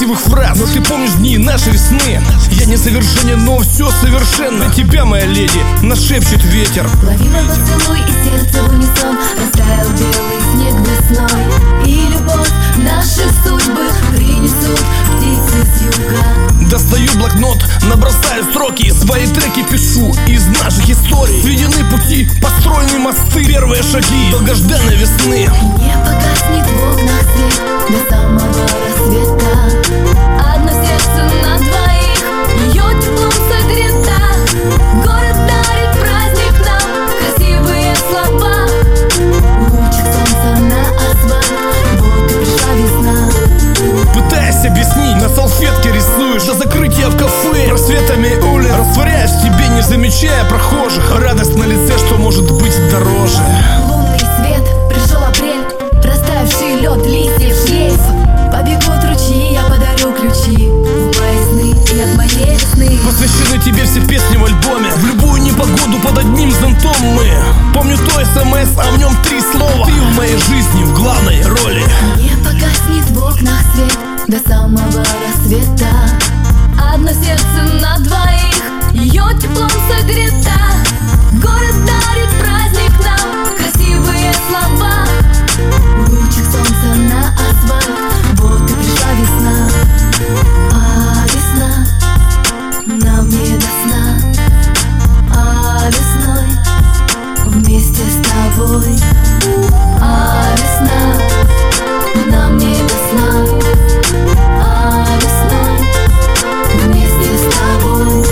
красивых фраз, но ты помнишь дни нашей весны. Я несовершенен, но все совершенно. Для тебя, моя леди, нашепчет ветер. Лови мой поцелуй и сердце в унисон. Растаял белый снег весной, и любовь наши судьбы принесут птицы с юга. Достаю блокнот, набросаю строки, свои треки пишу из наших историй. Сведены пути, построены мосты, первые шаги долгожданной весны. Не погаснет в окнах свет до самого рассвета. Одно сердце на двоих, ее теплом согрета. Город дарит праздник нам, красивые слова. Лучик солнца на асфальт, вот и пришла весна. Пытаясь объяснить, на салфетке рисуешь до закрытия в кафе, просветами улиц растворяешь в тебе, не замечая прохожих. Радость на лице, что может быть дороже. Лунный свет, пришел апрель, растаявший лед, листьев шлейф. Побегут ручьи, я подарю ключи в мои сны и от моей весны. Посвящены тебе все песни в альбоме. В любую непогоду под одним зонтом мы. Помню то СМС, а в нем 3 слова. Ты в моей жизни в главной роли. Не погаснет в окнах свет до самого рассвета. Одно сердце на двоих, ее теплом согрета. Город дарит праздник нам, красивые слова. Лучик солнца на асфальт, вот и пришла весна. А весна нам не до сна. А весной вместе с тобой. А весна нам не до сна. А весной вместе с тобой.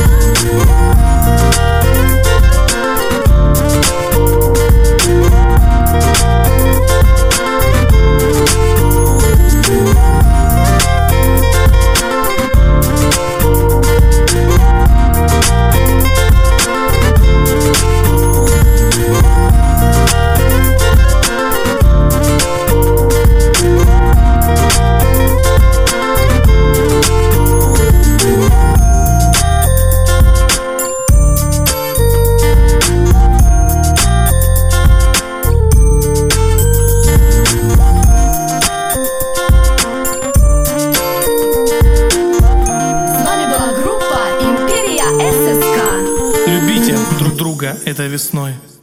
Любите друг друга этой весной.